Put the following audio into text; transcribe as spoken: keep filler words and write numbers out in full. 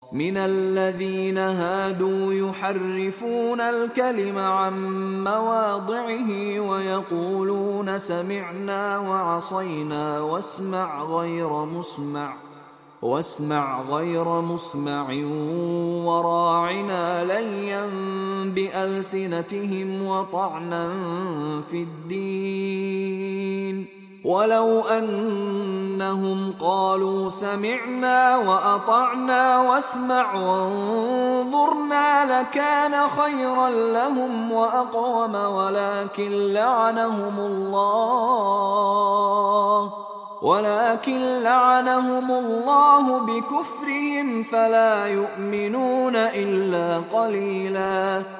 مِنَ الَّذِينَ هَادُوا يُحَرِّفُونَ الْكَلِمَ عَن مَّوَاضِعِهِ وَيَقُولُونَ سَمِعْنَا وَعَصَيْنَا وَاسْمَعْ غَيْرَ مُسْمَعٍ واسمع غير مسمع وراعنا ليا بألسنتهم وطعنا في الدين ولو أنهم قالوا سمعنا وأطعنا واسمع وانظرنا لكان خيرا لهم وأقوم ولكن لعنهم الله ولكن لعنهم الله بكفرهم فلا يؤمنون إلا قليلا